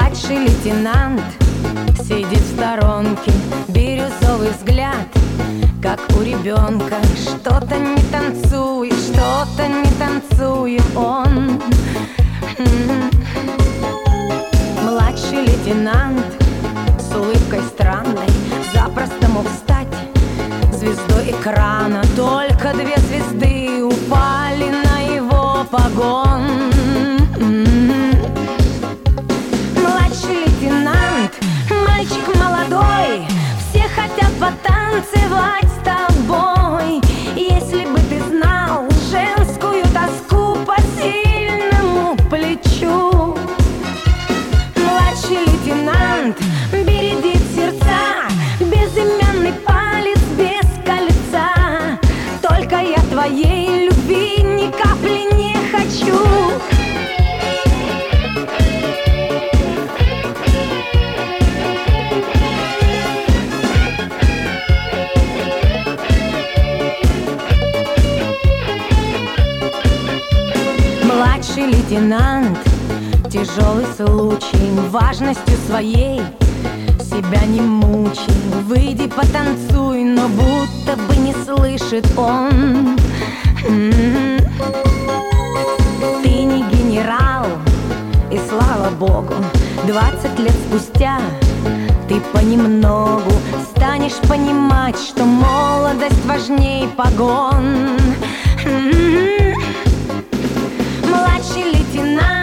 Младший лейтенант сидит в сторонке, бирюзовый взгляд, как у ребенка. Что-то не танцует, что-то не танцует он. Младший лейтенант с улыбкой странной запросто мог стать звездой экрана. Только 2 звезды упали на его погон. Младший лейтенант, мальчик молодой, все хотят потанцевать с тобой. Если бы ты знал женскую тоску по сильному плечу. Младший лейтенант бередит сердца, безымянный палец без кольца. Только я твоей любви ни капли не хочу. Младший лейтенант, тяжелый случай, важностью своей себя не мучай. Выйди потанцуй, но будто бы не слышит он. Ты не генерал, и слава богу, 20 лет спустя ты понемногу станешь понимать, что молодость важней погон. Младший лейтенант